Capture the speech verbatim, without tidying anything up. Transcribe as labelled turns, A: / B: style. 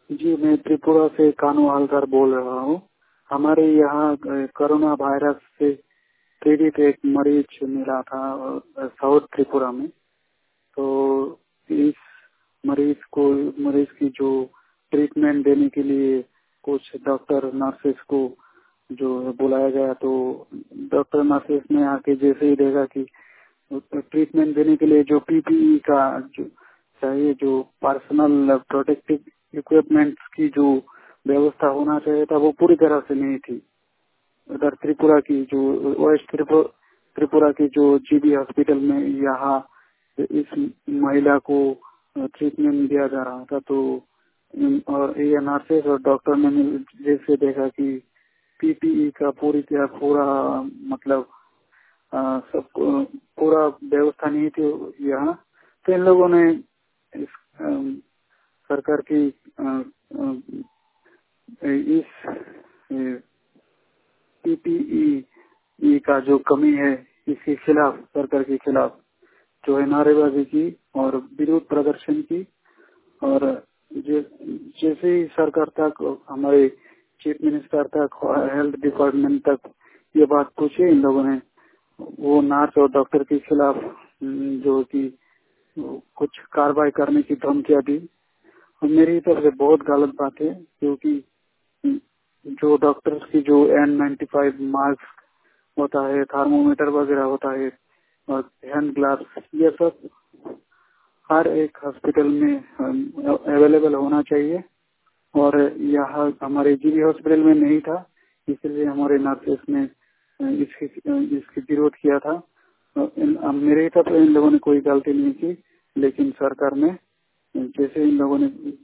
A: जी, मैं त्रिपुरा से कानू हालदार बोल रहा हूँ। हमारे यहाँ अ, कोरोना वायरस से पीड़ित एक मरीज मिला था अ, साउथ त्रिपुरा में। तो इस मरीज को मरीज की जो ट्रीटमेंट देने के लिए कुछ डॉक्टर नर्सेस को जो बुलाया गया, तो डॉक्टर नर्सेस ने आके जैसे ही देखा कि ट्रीटमेंट देने के लिए जो पीपीई का जो चाहिए, जो पर्सनल प्रोटेक्टिव इक्विपमेंट्स की जो व्यवस्था होना चाहिए था, वो पूरी तरह से नहीं थी। उधर त्रिपुरा की जो वेस्ट त्रिपुरा त्रिपुरा की जो जीबी हॉस्पिटल में यहाँ इस महिला को ट्रीटमेंट दिया जा रहा था, तो इन- और ये नर्सेस और डॉक्टर ने मिल- जैसे देखा कि पीपीई का पूरी तरह पूरा मतलब अ, सब अ, पूरा व्यवस्था नहीं थी यहाँ। तो इन लोगों ने इस अम, सरकार की अ, अ, इस पीपीई का जो कमी है, इसके खिलाफ सरकार के खिलाफ जो है नारेबाजी की और विरोध प्रदर्शन की। और जे- जैसे ही सरकार तक, हमारे चीफ मिनिस्टर तक, हेल्थ डिपार्टमेंट तक ये बात पूछी, इन लोगों ने वो नर्स और डॉक्टर के खिलाफ हम्म, जो कि कुछ कार्रवाई करने की धमकियां दी। और मेरी तरफ से बहुत गलत बात है, क्योंकि जो डॉक्टर्स की जो एन नाइन्टी फाइव मास्क होता है, थर्मोमीटर वगैरह होता है और हैंड ग्लव्स, ये सब हर एक हॉस्पिटल में अवेलेबल होना चाहिए। और यहाँ हमारे जीबी हॉस्पिटल में नहीं था, इसलिए हमारे नर्सेस ने अ, इसकी अ, इसकी विरोध किया था। अ, इन- अ, मेरे तरफ इन लोगों ने कोई गलती नहीं की, लेकिन सरकार ने जैसे इन लोगों ने